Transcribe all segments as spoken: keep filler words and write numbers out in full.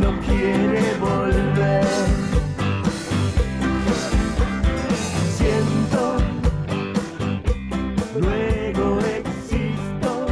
no quiere volver. Siento, luego existo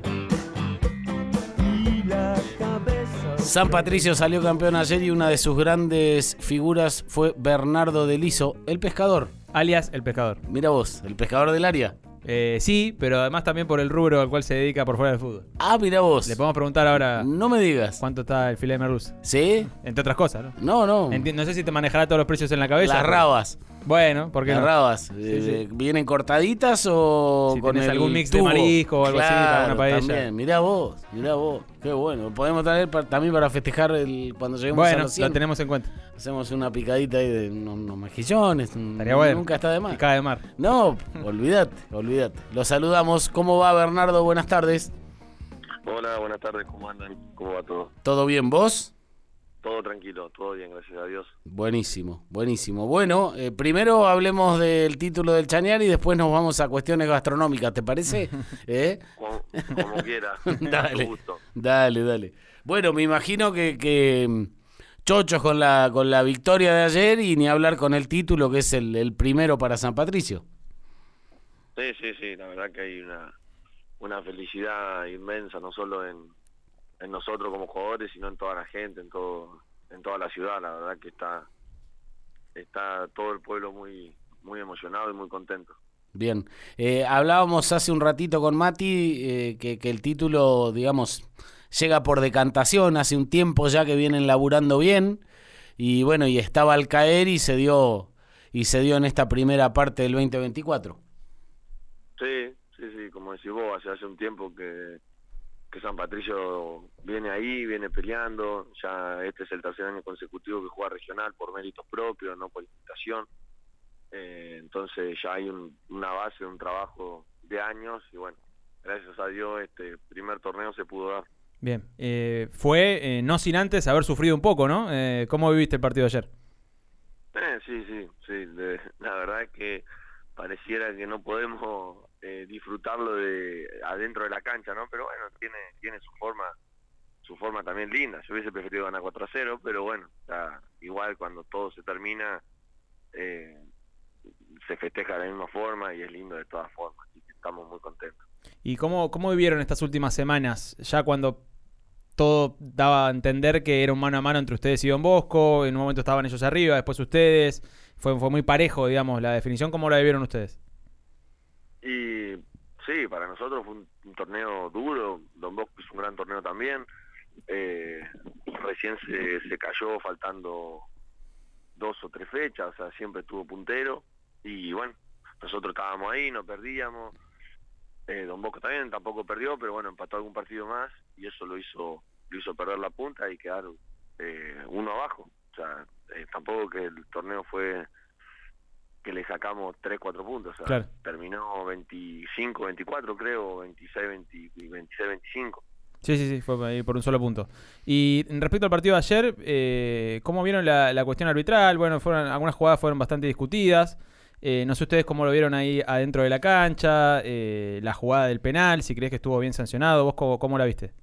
y la cabeza... San Patricio salió campeón ayer y una de sus grandes figuras fue Bernardo de Liso, el pescador. Alias el pescador. Mira vos, el pescador del área. Eh, sí, pero además también por el rubro al cual se dedica por fuera del fútbol. Ah, mira vos. Le podemos preguntar ahora. No me digas. ¿Cuánto está el filé de merluza? ¿Sí? Entre otras cosas, ¿no? No, no. Enti- no sé si te manejará todos los precios en la cabeza. Las pero... rabas. Bueno, ¿por qué Las no? rabas. Sí, Eh, sí. ¿Vienen cortaditas o Si con tenés el algún mix tubo? de marisco o algo así para una paella. También. Mirá vos, mirá vos. Qué bueno. Podemos traer pa- también para festejar el, cuando lleguemos a Bueno, los cien. lo tenemos en cuenta. Hacemos una picadita ahí de unos, unos mejillones. un- Estaría bueno. Nunca está de más. Picada de mar. No, olvídate, olvídate. Los saludamos. ¿Cómo va, Bernardo? Buenas tardes. Hola, buenas tardes, ¿cómo andan? ¿Cómo va todo? ¿Todo bien, vos? Todo tranquilo, todo bien, gracias a Dios. Buenísimo, buenísimo. Bueno, eh, primero hablemos del título del Chañar y después nos vamos a cuestiones gastronómicas, ¿te parece? ¿Eh? Como, como quiera, Dale. con gusto. Dale, dale. Bueno, me imagino que, que mm, chochos con la con la victoria de ayer y ni hablar con el título, que es el, el primero para San Patricio. Sí, sí, sí, la verdad que hay una, una felicidad inmensa, no solo en, en nosotros como jugadores, sino en toda la gente, en todo en toda la ciudad. La verdad que está está todo el pueblo muy muy emocionado y muy contento. Bien. Eh, hablábamos hace un ratito con Mati eh, que, que el título, digamos, llega por decantación, hace un tiempo ya que vienen laburando bien y bueno, y estaba al caer y se dio y se dio en esta primera parte del veinte veinticuatro. Sí, sí, sí, como decís vos, hace, hace un tiempo que, que San Patricio viene ahí, viene peleando, ya este es el tercer año consecutivo que juega regional por méritos propios, no por invitación, eh, entonces ya hay un, una base, un trabajo de años y bueno, gracias a Dios este primer torneo se pudo dar. Bien. Eh, fue, eh, no sin antes haber sufrido un poco, ¿no? Eh, ¿Cómo viviste el partido de ayer? Eh, sí, sí, sí, de, la verdad es que pareciera que no podemos eh, disfrutarlo de adentro de la cancha, ¿no? Pero bueno, tiene tiene su forma su forma también linda. Yo hubiese preferido ganar cuatro a cero, pero bueno, está, igual cuando todo se termina eh, se festeja de la misma forma y es lindo de todas formas, así que estamos muy contentos. ¿Y cómo, cómo vivieron estas últimas semanas? Ya cuando todo daba a entender que era un mano a mano entre ustedes y Don Bosco, en un momento estaban ellos arriba, después ustedes, fue, fue muy parejo, digamos, la definición. ¿Cómo la vivieron ustedes? Y sí, para nosotros fue un, un torneo duro, Don Bosco es un gran torneo también, eh, recién se, se cayó faltando dos o tres fechas, o sea, siempre estuvo puntero, y bueno, nosotros estábamos ahí, no perdíamos, eh, Don Bosco también tampoco perdió, pero bueno, empató algún partido más, y eso lo hizo lo hizo perder la punta y quedar eh, uno abajo, o sea, eh, tampoco que el torneo fue que le sacamos tres, cuatro puntos, o sea, Claro. terminó veinticinco, veinticuatro creo, veintiséis, veinte, veintiséis, veinticinco. Sí, sí, sí, fue ahí por un solo punto. Y respecto al partido de ayer, eh, ¿cómo vieron la, la cuestión arbitral? Bueno, fueron algunas jugadas fueron bastante discutidas. Eh, no sé ustedes cómo lo vieron ahí adentro de la cancha, eh, la jugada del penal, si crees que estuvo bien sancionado. ¿Vos cómo, cómo la viste?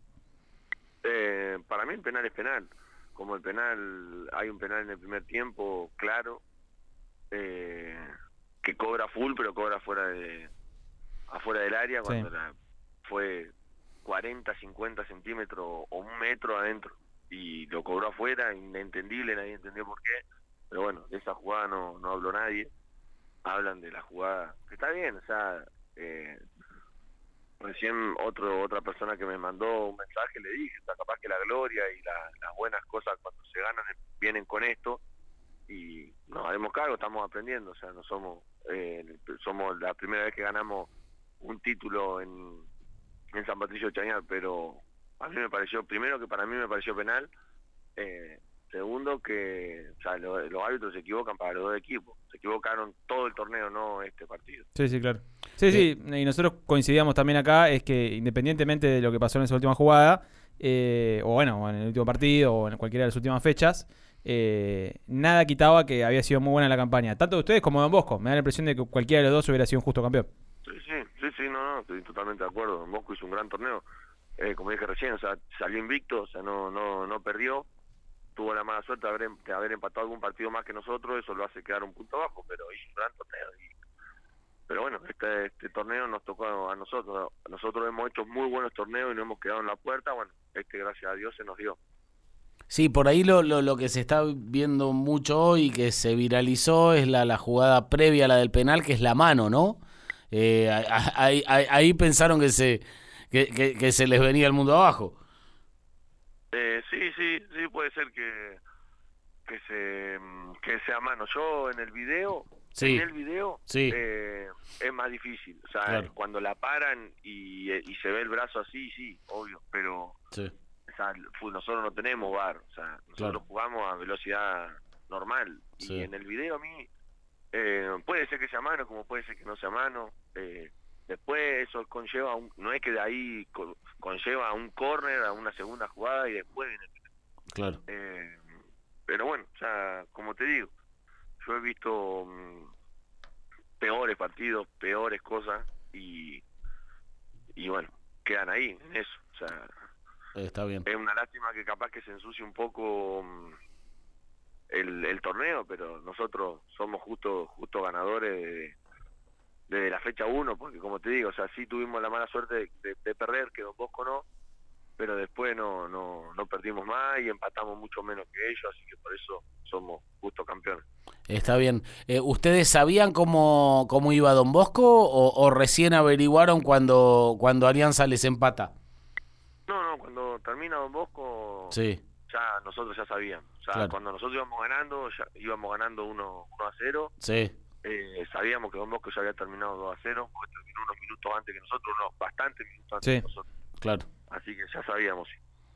Eh, para mí el penal es penal. Como el penal, hay un penal en el primer tiempo, claro, eh, que cobra full, pero cobra fuera de afuera del área, cuando Sí. la, fue cuarenta, cincuenta centímetros o un metro adentro, y lo cobró afuera, inentendible, nadie entendió por qué, pero bueno, de esa jugada no, no habló nadie. Hablan de la jugada, que está bien, o sea, eh, recién otro otra persona que me mandó un mensaje le dije, o sea, capaz que la gloria y la, las buenas cosas cuando se ganan vienen con esto, y nos haremos cargo, estamos aprendiendo, o sea, no somos eh, somos la primera vez que ganamos un título en, en San Patricio de Chañar, pero a mí me pareció, primero que para mí me pareció penal, eh, segundo que o sea, lo, los árbitros se equivocan para los dos equipos, se equivocaron todo el torneo, no este partido. Sí, sí, claro. Sí, sí, y nosotros coincidíamos también acá, es que independientemente de lo que pasó en esa última jugada, eh, o bueno, o en el último partido, o en cualquiera de las últimas fechas, eh, nada quitaba que había sido muy buena la campaña, tanto de ustedes como de Don Bosco. Me da la impresión de que cualquiera de los dos hubiera sido un justo campeón. Sí, sí, sí, sí, no, no, estoy totalmente de acuerdo. Don Bosco hizo un gran torneo, eh, como dije recién, o sea, salió invicto, o sea, no, no, no perdió, tuvo la mala suerte de haber, de haber empatado algún partido más que nosotros, eso lo hace quedar un punto abajo, pero hizo un gran torneo. Y, pero bueno, este, este torneo nos tocó a nosotros. Nosotros hemos hecho muy buenos torneos y nos hemos quedado en la puerta. Bueno, este gracias a Dios se nos dio. Sí, por ahí lo, lo, lo que se está viendo mucho hoy, que se viralizó, es la, la jugada previa a la del penal, que es la mano, ¿no? Eh, ahí, ahí, ahí pensaron que se que, que, que se les venía el mundo abajo. Eh, sí, sí, sí, puede ser que que se que sea mano. Yo en el video, sí. en el video sí. eh, es más difícil. O sea, claro. cuando la paran y, y se ve el brazo así, sí, obvio, pero... Sí. O sea, nosotros no tenemos V A R, o sea, nosotros claro. jugamos a velocidad normal. Sí. Y en el video a mí, eh, puede ser que sea mano, como puede ser que no sea mano. Eh, después eso conlleva, un, no es que de ahí con, conlleva a un córner, a una segunda jugada y después viene. Claro. Eh, pero bueno, o sea, como te digo, yo he visto um, peores partidos, peores cosas y, y bueno, quedan ahí en eso, o sea... Está bien. Es una lástima que capaz que se ensucie un poco um, el, el torneo, pero nosotros somos justo justo ganadores de, de la fecha uno, porque como te digo, o sea, sí tuvimos la mala suerte de, de, de perder, que Don Bosco no, pero después no, no, no perdimos más y empatamos mucho menos que ellos, así que por eso somos justo campeones. Está bien. Eh, ¿Ustedes sabían cómo, cómo iba Don Bosco o, o recién averiguaron cuando, cuando Alianza les empata? No, no, cuando termina Don Bosco, sí. ya nosotros ya sabíamos. O sea, claro. Cuando nosotros íbamos ganando, ya íbamos ganando uno a cero. Sí. Eh, sabíamos que Don Bosco ya había terminado dos a cero, porque terminó unos minutos antes que nosotros, unos bastantes minutos antes sí. que nosotros. Claro. Así que ya sabíamos, sí.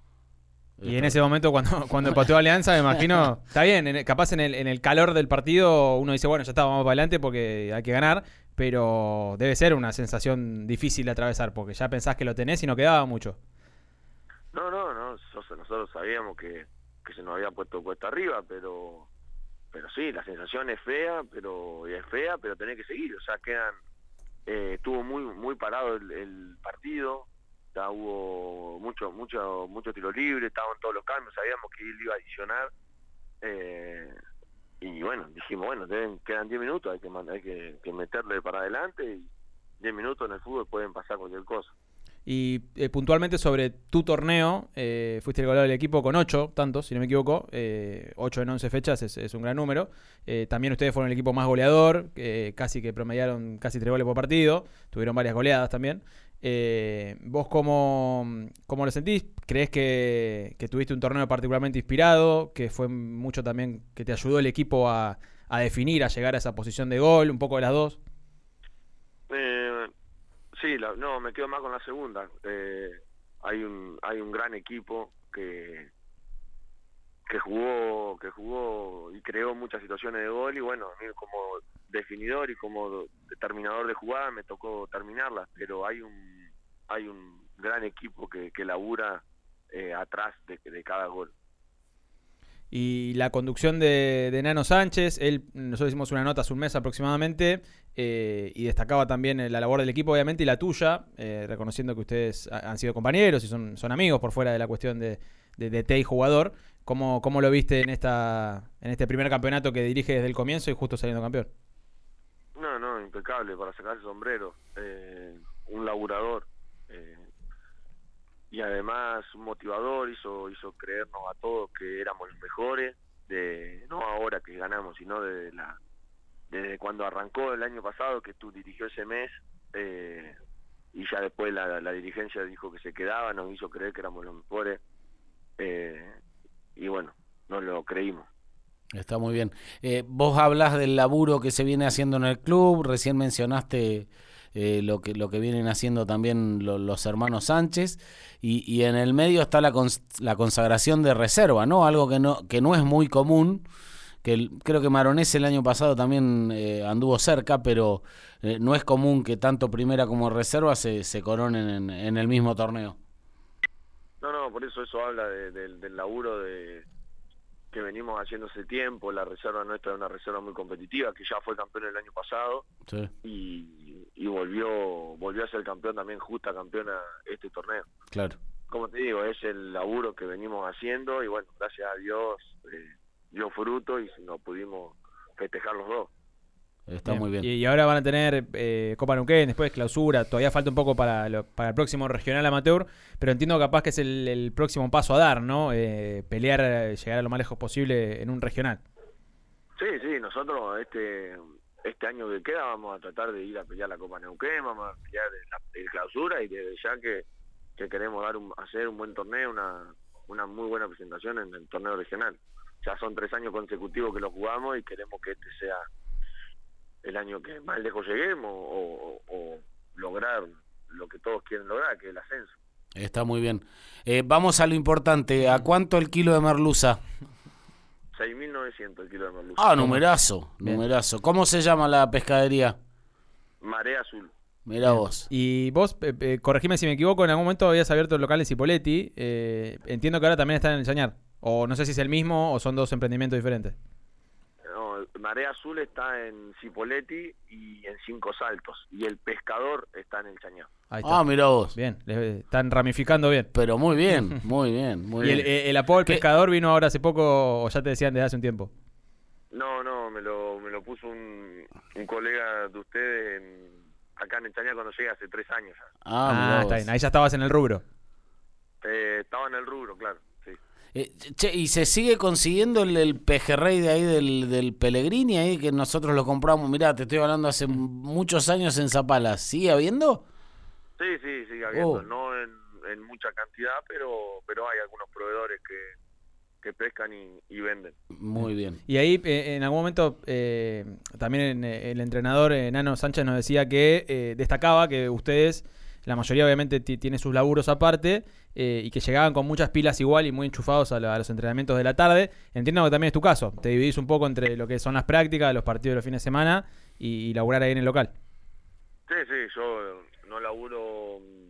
Y en ese momento cuando cuando empató Alianza, me imagino, está bien, en, capaz en el, en el calor del partido uno dice, bueno, ya está, vamos para adelante porque hay que ganar, pero debe ser una sensación difícil de atravesar, porque ya pensás que lo tenés y no quedaba mucho. No, no, no, nosotros sabíamos que, que se nos había puesto cuesta arriba, pero pero sí, la sensación es fea, pero es fea, pero tenés que seguir, o sea, quedan, eh, estuvo muy muy parado el, el partido, ya hubo mucho mucho mucho tiro libre, estaban todos los cambios, sabíamos que él iba a adicionar, eh, y bueno, dijimos, bueno, deben, quedan diez minutos, hay que hay que, que meterle para adelante, y diez minutos en el fútbol pueden pasar cualquier cosa. Y eh, puntualmente sobre tu torneo, eh, fuiste el goleador del equipo con ocho tantos, si no me equivoco, eh, ocho en once fechas es, es un gran número. Eh, también ustedes fueron el equipo más goleador, eh, casi que promediaron casi tres goles por partido, tuvieron varias goleadas también. Eh, ¿Vos cómo, cómo lo sentís? ¿Creés que, que tuviste un torneo particularmente inspirado, que fue mucho también que te ayudó el equipo a, a definir, a llegar a esa posición de gol, un poco de las dos? Eh... Sí, la, no, me quedo más con la segunda. Eh, hay un hay un gran equipo que que jugó que jugó y creó muchas situaciones de gol y bueno, a mí como definidor y como determinador de jugada me tocó terminarlas, pero hay un hay un gran equipo que, que labura eh, atrás de, de cada gol. Y la conducción de, de Nano Sánchez, él, nosotros hicimos una nota hace un mes aproximadamente eh, y destacaba también la labor del equipo obviamente y la tuya, eh, reconociendo que ustedes han sido compañeros y son, son amigos por fuera de la cuestión de, de, de T y jugador. ¿Cómo, ¿Cómo lo viste en esta en este primer campeonato que dirige desde el comienzo y justo saliendo campeón? No, no, impecable, para sacar el sombrero, eh, un laburador. Eh, y además un motivador, hizo hizo creernos a todos que éramos los mejores, de no ahora que ganamos, sino desde la desde cuando arrancó el año pasado, que tú dirigió ese mes, eh, y ya después la, la dirigencia dijo que se quedaba, nos hizo creer que éramos los mejores, eh, y bueno, nos lo creímos. Está muy bien. Eh, vos hablas del laburo que se viene haciendo en el club, recién mencionaste eh, lo que lo que vienen haciendo también lo, los hermanos Sánchez, y, y en el medio está la, cons la consagración de reserva, ¿no? Algo que no que no es muy común, que el, creo que Maronés el año pasado también eh, anduvo cerca, pero eh, no es común que tanto primera como reserva se, se coronen en, en el mismo torneo. No, no, por eso eso habla de, de, del laburo de que venimos haciendo hace tiempo. La reserva nuestra es una reserva muy competitiva, que ya fue campeón el año pasado, sí. y, y volvió volvió a ser campeón también, justa campeona este torneo. Claro. como te digo, es el laburo que venimos haciendo y bueno, gracias a Dios eh, dio fruto y nos pudimos festejar los dos. Está Bien. muy bien. Y, y ahora van a tener eh, Copa Neuquén, después clausura. Todavía falta un poco para, lo, para el próximo regional amateur, pero entiendo capaz que es el, el próximo paso a dar, ¿no? Eh, pelear, eh, llegar a lo más lejos posible en un regional. Sí, sí, nosotros este este año que queda vamos a tratar de ir a pelear la Copa Neuquén, vamos a pelear la, el clausura y desde ya que, que queremos dar un, hacer un buen torneo, una, una muy buena presentación en el torneo regional. Ya son tres años consecutivos que lo jugamos y queremos que este sea el año que más lejos lleguemos o, o, o lograr lo que todos quieren lograr, que es el ascenso. Está muy bien. Eh, vamos a lo importante. ¿A cuánto el kilo de merluza? seis mil novecientos el kilo de merluza. Ah, numerazo, Bien. numerazo. ¿Cómo se llama la pescadería? Marea Azul. Mirá vos. Y vos, eh, eh, corregime si me equivoco, en algún momento habías abierto el local en Cipolletti. Eh, entiendo que ahora también están en el Chañar. O no sé si es el mismo o son dos emprendimientos diferentes. No, Marea Azul está en Cipolletti y en Cinco Saltos. Y el pescador está en el Chañar. Ahí está. Ah, mirá vos. Bien, le- están ramificando bien. Pero muy bien, muy bien, muy ¿Y el, bien. eh, el apodo del ¿Qué? pescador vino ahora hace poco o ya te decían desde hace un tiempo? No, no, me lo, me lo puso un, un colega de ustedes en, acá en el Chañar cuando llegué hace tres años ya. Ah, mirá está vos. bien. Ahí ya estabas en el rubro. Eh, estaba en el rubro, claro, sí. Eh, che, ¿y se sigue consiguiendo el, el pejerrey de ahí del, del Pellegrini ahí que nosotros lo compramos? Mirá, te estoy hablando hace muchos años en Zapala. ¿Sigue habiendo? Sí, sí, sigue habiendo, Oh. no en, en mucha cantidad, pero pero hay algunos proveedores que, que pescan y, y venden. Muy bien. Y ahí eh, en algún momento eh, también eh, el entrenador eh, Nano Sánchez nos decía que eh, destacaba que ustedes, la mayoría obviamente ti- tiene sus laburos aparte eh, y que llegaban con muchas pilas igual y muy enchufados a, la- a los entrenamientos de la tarde. Entiendo que también es tu caso. Te dividís un poco entre lo que son las prácticas, los partidos de los fines de semana y, y laburar ahí en el local. Sí, sí, yo no laburo mm,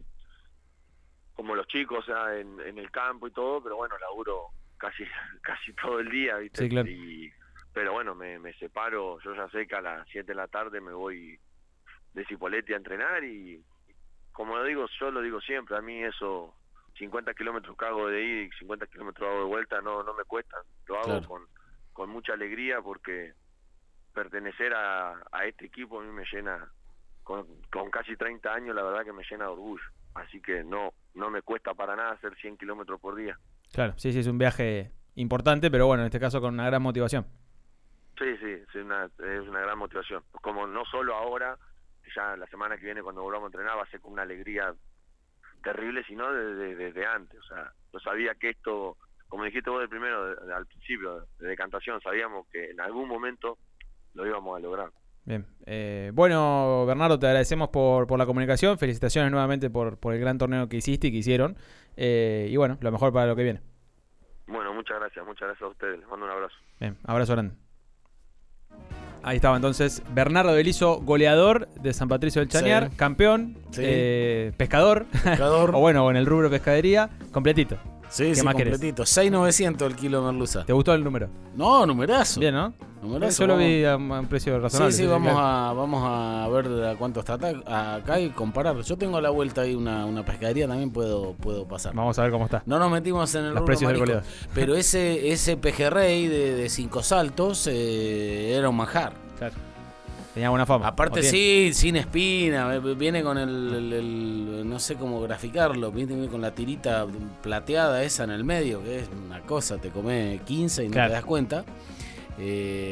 como los chicos, o sea, en, en el campo y todo, pero bueno, laburo casi casi todo el día, ¿viste? Sí, claro. Y, pero bueno, me, me separo, yo ya sé que a las siete de la tarde me voy de Cipolletti a entrenar y, como lo digo, yo lo digo siempre, a mí eso, cincuenta kilómetros que hago de ida y cincuenta kilómetros hago de vuelta, no no me cuesta, lo hago Claro. con, con mucha alegría porque pertenecer a, a este equipo a mí me llena, con, con casi treinta años, la verdad que me llena de orgullo, así que no no me cuesta para nada hacer cien kilómetros por día. Claro, sí, sí, es un viaje importante, pero bueno, en este caso con una gran motivación. Sí, sí, es una, es una gran motivación. Como no solo ahora, ya la semana que viene cuando volvamos a entrenar va a ser con una alegría terrible, sino desde, desde antes. O sea, yo sabía que esto, como dijiste vos del primero, de- de- al principio, de decantación, sabíamos que en algún momento lo íbamos a lograr. Bien. Eh, bueno, Bernardo, te agradecemos por, por la comunicación. Felicitaciones nuevamente por, por el gran torneo que hiciste y que hicieron. Eh, y bueno, lo mejor para lo que viene. Bueno, muchas gracias, muchas gracias a ustedes. Les mando un abrazo. Bien, abrazo grande. Ahí estaba entonces Bernardo Belizo, goleador de San Patricio del Chañar, Sí. campeón, Sí. eh, pescador, Pescador. o bueno, en el rubro pescadería, completito. Sí, ¿Qué sí, más querés? completito. seis mil novecientos el kilo de merluza. ¿Te gustó el número? No, numerazo. Bien, ¿no? Numerazo, Yo lo vamos. vi a un a un precio Sí, razonable. sí, sí, vamos claro. a, vamos a ver a cuánto está acá, acá y comparar. Yo tengo a la vuelta ahí una, una pescadería, también puedo, puedo pasar. Vamos a ver cómo está. No nos metimos en el Los rubro precios del marisco, goleador. pero ese, ese pejerrey de, de cinco saltos eh, era un manjar. Claro. Tenía buena fama. Aparte ¿O tiene? sí, sin espina, viene con el, el- el- no sé cómo graficarlo, viene con la tirita plateada esa en el medio, que es una cosa, te come quince y no Claro. te das cuenta. Eh,